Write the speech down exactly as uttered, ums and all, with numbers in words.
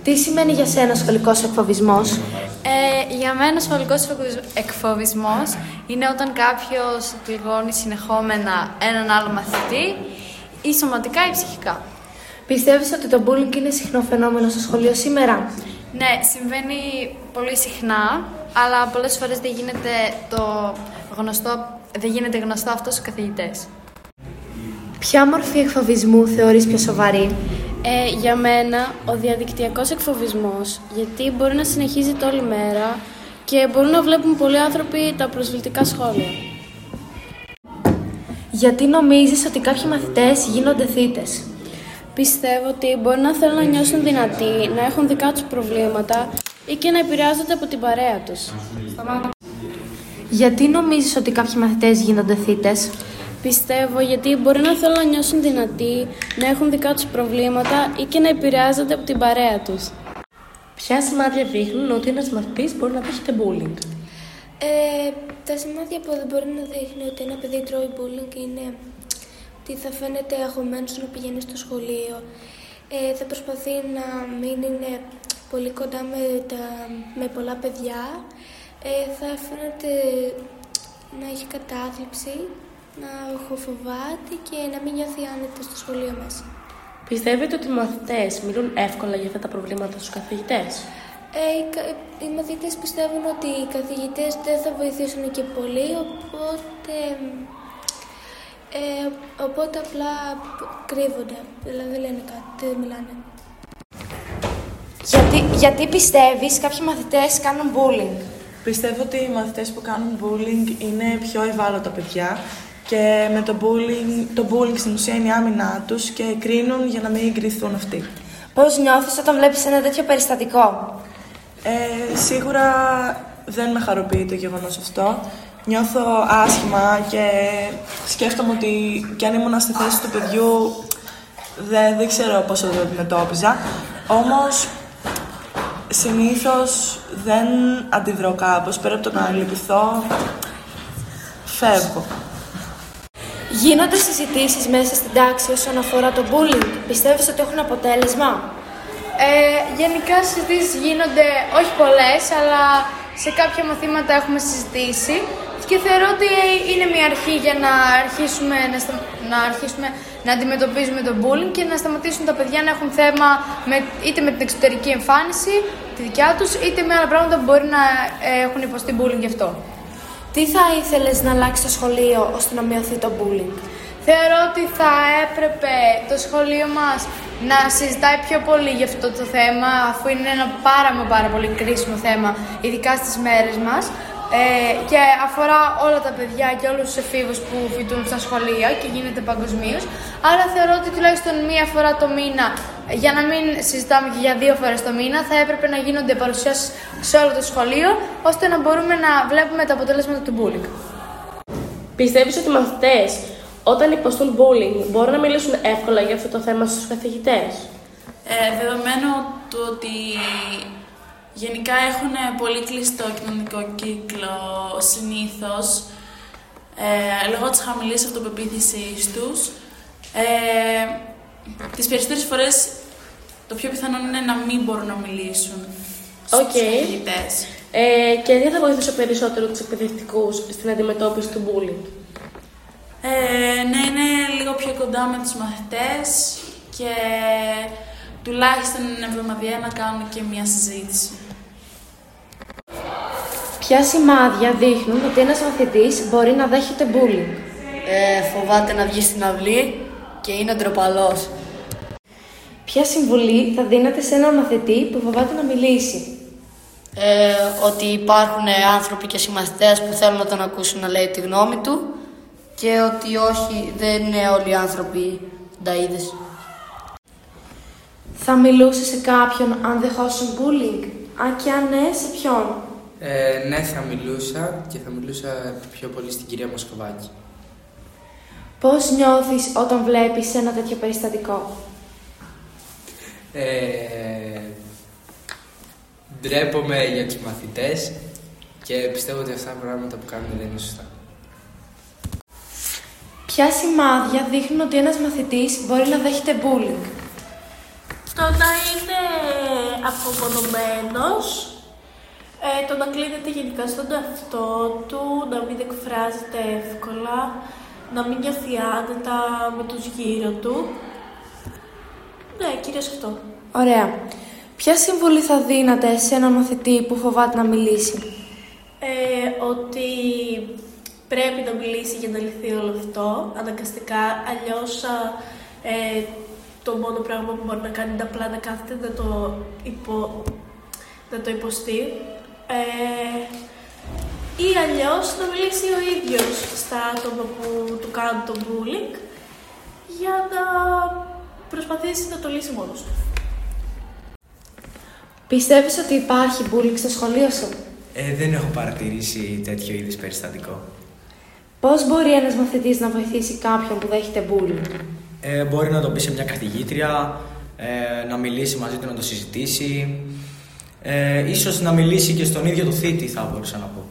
Τι σημαίνει για σένα σχολικός εκφοβισμός? Ε, για μένα σχολικός εκφοβισμός είναι όταν κάποιος πληγώνει συνεχόμενα έναν άλλο μαθητή ή σωματικά ή ψυχικά. Πιστεύεις ότι το bullying είναι συχνό φαινόμενο στο σχολείο σήμερα? Ναι, συμβαίνει πολύ συχνά, αλλά πολλές φορές δεν γίνεται, το γνωστό, δεν γίνεται γνωστό αυτό στους καθηγητές. Ποια μορφή εκφοβισμού θεωρείς πιο σοβαρή? Ε, για μένα, ο διαδικτυακός εκφοβισμός, γιατί μπορεί να συνεχίζεται όλη μέρα και μπορούν να βλέπουν πολλοί άνθρωποι τα προσβλητικά σχόλια. Γιατί νομίζεις ότι κάποιοι μαθητές γίνονται θύτες? Πιστεύω ότι μπορεί να θέλουν να νιώσουν δυνατοί, να έχουν δικά τους προβλήματα ή και να επηρεάζονται από την παρέα τους. Γιατί νομίζεις ότι κάποιοι μαθητές γίνονται θύτες? Πιστεύω γιατί μπορεί να θέλουν να νιώσουν δυνατοί, να έχουν δικά τους προβλήματα ή και να επηρεάζονται από την παρέα τους. Ποια σημάδια δείχνουν ότι ένας μαθητής μπορεί να δέχεται bullying? Ε, τα σημάδια που δεν μπορεί να δείχνει ότι ένα παιδί τρώει bullying είναι ότι θα φαίνεται αγχωμένος να πηγαίνει στο σχολείο, ε, θα προσπαθεί να μην είναι πολύ κοντά με, τα, με πολλά παιδιά, ε, θα φαίνεται να έχει κατάθλιψη, να φοβάται και να μην νιώθει άνετα στο σχολείο μέσα. Πιστεύετε ότι οι μαθητές μιλούν εύκολα για αυτά τα προβλήματα στους καθηγητές? Ε, οι, οι μαθητές πιστεύουν ότι οι καθηγητές δεν θα βοηθήσουν και πολύ, οπότε, ε, οπότε απλά κρύβονται, δηλαδή δεν λένε κάτι, δεν μιλάνε. Γιατί, γιατί πιστεύεις κάποιοι μαθητές κάνουν bullying? Πιστεύω ότι οι μαθητές που κάνουν bullying είναι πιο ευάλωτα παιδιά και με το bullying, το bullying στην ουσία είναι η άμυνά τους και κρίνουν για να μην κρυθούν αυτοί. Πώς νιώθεις όταν βλέπεις ένα τέτοιο περιστατικό? Ε, σίγουρα δεν με χαροποιεί το γεγονός αυτό. Νιώθω άσχημα και σκέφτομαι ότι κι αν ήμουν στη θέση του παιδιού δεν, δεν ξέρω πώς θα το αντιμετώπιζα. Όμως συνήθως δεν αντιδρώ κάπως, πέρα από το να λυπηθώ, φεύγω. Γίνονται συζητήσεις μέσα στην τάξη όσον αφορά το bullying? Πιστεύεις ότι έχουν αποτέλεσμα? Ε, γενικά συζητήσεις γίνονται, όχι πολλές, αλλά σε κάποια μαθήματα έχουμε συζητήσει και θεωρώ ότι είναι μια αρχή για να αρχίσουμε να, στα... να, αρχίσουμε να αντιμετωπίζουμε το bullying και να σταματήσουν τα παιδιά να έχουν θέμα με... είτε με την εξωτερική εμφάνιση, τη δικιά τους, είτε με άλλα πράγματα που μπορεί να έχουν υποστεί bullying γι' αυτό. Τι θα ήθελες να αλλάξει το σχολείο ώστε να μειωθεί το bullying? Θεωρώ ότι θα έπρεπε το σχολείο μας να συζητάει πιο πολύ για αυτό το θέμα, αφού είναι ένα πάρα μα πάρα πολύ κρίσιμο θέμα, ειδικά στις μέρες μας, ε, και αφορά όλα τα παιδιά και όλους τους εφήβους που φοιτούν στα σχολεία και γίνεται παγκοσμίως. Άρα θεωρώ ότι τουλάχιστον μία φορά το μήνα, για να μην συζητάμε και για δύο φορές το μήνα, θα έπρεπε να γίνονται παρουσιάσεις σε όλο το σχολείο, ώστε να μπορούμε να βλέπουμε τα αποτελέσματα του bullying. Πιστεύεις ότι οι μαθητές όταν υποστούν bullying μπορούν να μιλήσουν εύκολα για αυτό το θέμα στους καθηγητές? Ε, δεδομένου του ότι γενικά έχουν πολύ κλειστό κοινωνικό κύκλο συνήθως, ε, λόγω της χαμηλής αυτοπεποίθησής τους, ε, τις περισσότερες φορές το πιο πιθανό είναι να μην μπορούν να μιλήσουν στους okay. καθηγητές. Ε, και τι θα βοηθούσε περισσότερο τους εκπαιδευτικούς στην αντιμετώπιση του bullying? Ε, ναι, είναι λίγο πιο κοντά με τους μαθητές και τουλάχιστον εβδομαδιαία να κάνουν και μια συζήτηση. Ποια σημάδια δείχνουν ότι ένας μαθητής μπορεί να δέχεται bullying? Ε, φοβάται να βγει στην αυλή και είναι ντροπαλός. Ποια συμβουλή θα δίνετε σε έναν μαθητή που φοβάται να μιλήσει? Ε, ότι υπάρχουν άνθρωποι και συμμαθητές που θέλουν να τον ακούσουν να λέει τη γνώμη του και ότι όχι, δεν είναι όλοι οι άνθρωποι νταΐδες. Θα μιλούσε σε κάποιον αν δεχόσουν bullying? Αν και αν ναι, σε ποιον? Ε, ναι, θα μιλούσα και θα μιλούσα πιο πολύ στην κυρία Μοσκοβάκη. Πώς νιώθεις όταν βλέπεις ένα τέτοιο περιστατικό? Ε, ντρέπομαι για τους μαθητές και πιστεύω ότι αυτά τα πράγματα που κάνουν δεν είναι σωστά. Ποια σημάδια δείχνουν ότι ένας μαθητής μπορεί να δέχεται bullying? Το όταν είναι απομονωμένος, ε, το να κλείνεται γενικά στον εαυτό του, να μην εκφράζεται εύκολα, να μην νιώθει άνετα με τους γύρω του. Ναι, κυρίως αυτό. Ωραία. Ποια συμβουλή θα δίνατε σε έναν μαθητή που φοβάται να μιλήσει? Ε, ότι πρέπει να μιλήσει για να λυθεί όλο αυτό, αναγκαστικά, αλλιώς ε, το μόνο πράγμα που μπορεί να κάνει είναι απλά να κάθεται να το, υπο, να το υποστεί. Ε, ή αλλιώς να μιλήσει ο ίδιος στα άτομα που του κάνουν το bullying για να προσπαθήσει να το λύσει μόνος του. Πιστεύεις ότι υπάρχει bullying στο σχολείο σου? Ε, δεν έχω παρατηρήσει τέτοιο είδους περιστατικό. Πώς μπορεί ένας μαθητής να βοηθήσει κάποιον που δέχεται bullying? Ε, μπορεί να το πει σε μια καθηγήτρια, ε, να μιλήσει μαζί του, να το συζητήσει. Ε, ίσως να μιλήσει και στον ίδιο το θήτη, θα μπορούσα να πω.